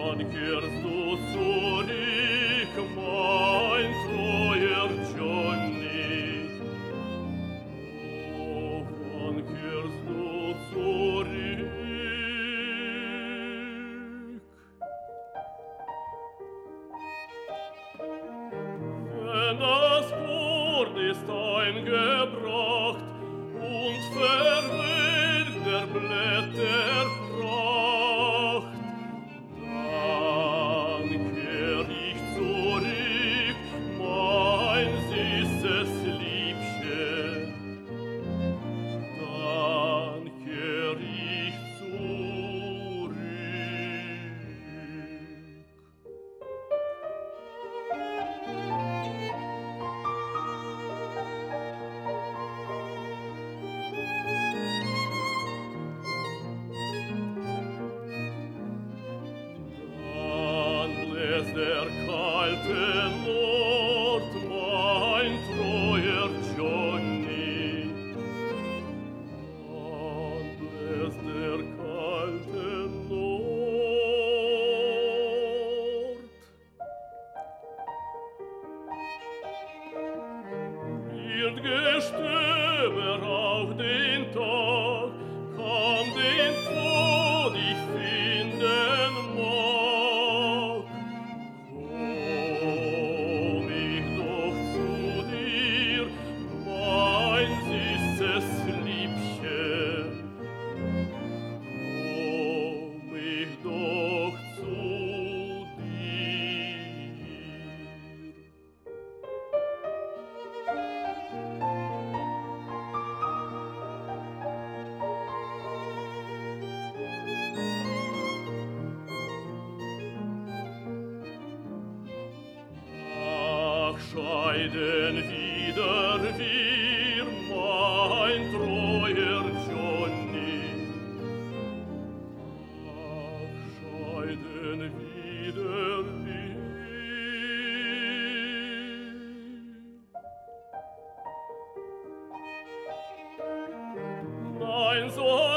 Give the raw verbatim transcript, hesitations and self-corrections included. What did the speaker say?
Wann kehrst du zurück, mein treuer Johnny? Oh, wann kehrst du zurück? Wenn das Korn ist eingebracht und verwelkt der Blätter Pracht, dann kehr ich zurück, mein süßes Liebchen. Dann kehr ich zurück. Dann bläst der kalte Nord, mein treuer Johnny. Dann bläst der kalte Nord. Wird gestöber auch den Tag, kam den Tod ich finden mag. Komm ich doch zu dir, mein süßes Liebchen. Komm ich doch zu dir. Ach, scheiden wieder wir, mein treuer Johnny. Ach, scheiden wieder wir. Nein, so